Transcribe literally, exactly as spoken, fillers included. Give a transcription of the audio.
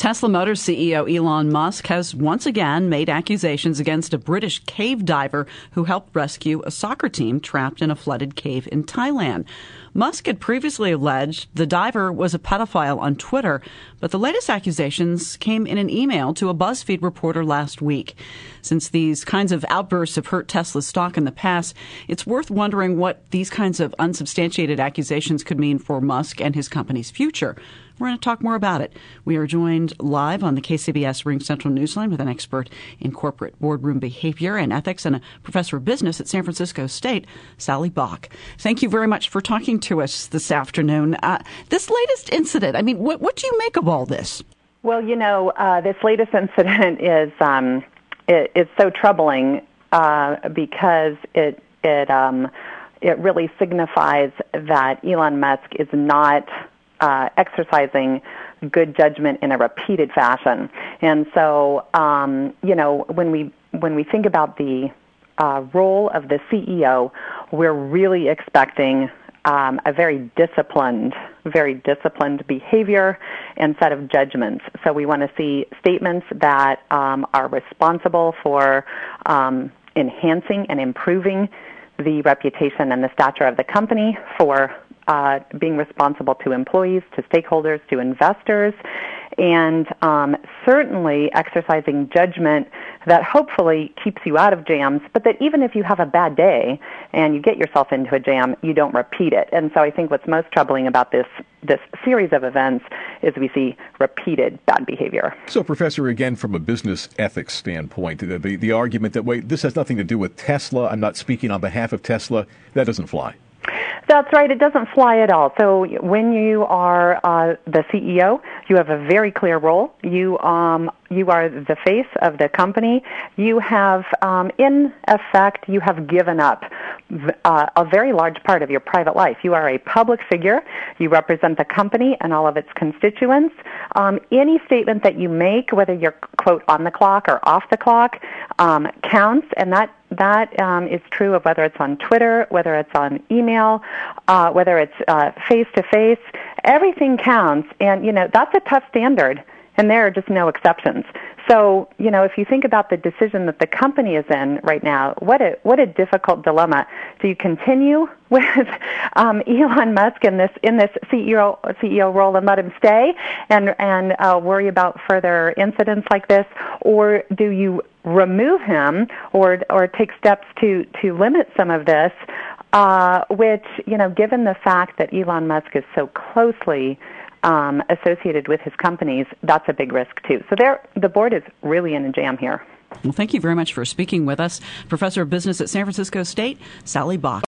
Tesla Motors C E O Elon Musk has once again made accusations against a British cave diver who helped rescue a soccer team trapped in a flooded cave in Thailand. Musk had previously alleged the diver was a pedophile on Twitter, but the latest accusations came in an email to a BuzzFeed reporter last week. Since these kinds of outbursts have hurt Tesla's stock in the past, it's worth wondering what these kinds of unsubstantiated accusations could mean for Musk and his company's future. We're going to talk more about it. We are joined live on the K C B S Ring Central Newsline with an expert in corporate boardroom behavior and ethics and a professor of business at San Francisco State, Sally Bach. Thank you very much for talking to us this afternoon. Uh, this latest incident, I mean, what, what do you make of all this? Well, you know, uh, this latest incident is um, it, it's so troubling uh, because it it um, it really signifies that Elon Musk is not Uh, exercising good judgment in a repeated fashion. And so, um, you know, when we when we think about the uh, role of the C E O, we're really expecting um, a very disciplined, very disciplined behavior and set of judgments. So we want to see statements that um, are responsible for um, enhancing and improving the reputation and the stature of the company, for Uh, being responsible to employees, to stakeholders, to investors, and um, certainly exercising judgment that hopefully keeps you out of jams, but that even if you have a bad day and you get yourself into a jam, you don't repeat it. And so I think what's most troubling about this this series of events is we see repeated bad behavior. So, Professor, again, from a business ethics standpoint, the, the, the argument that, wait, this has nothing to do with Tesla, I'm not speaking on behalf of Tesla, that doesn't fly. That's right. It doesn't fly at all. So when you are uh, the C E O, you have a very clear role. You um, you are the face of the company. You have, um, in effect, you have given up uh, a very large part of your private life. You are a public figure. You represent the company and all of its constituents. Um, any statement that you make, whether you're, quote, on the clock or off the clock, um, counts, and that That um, is true of whether it's on Twitter, whether it's on email, uh, whether it's uh, face-to-face. Everything counts, and, you know, that's a tough standard, and there are just no exceptions. So, you know, if you think about the decision that the company is in right now, what a what a difficult dilemma. Do you continue with um, Elon Musk in this in this C E O C E O role and let him stay and and uh, worry about further incidents like this, or do you remove him or or take steps to to limit some of this? Uh, which, you know, given the fact that Elon Musk is so closely Um, associated with his companies, that's a big risk too. So there, the board is really in a jam here. Well, thank you very much for speaking with us. Professor of Business at San Francisco State, Sally Bach.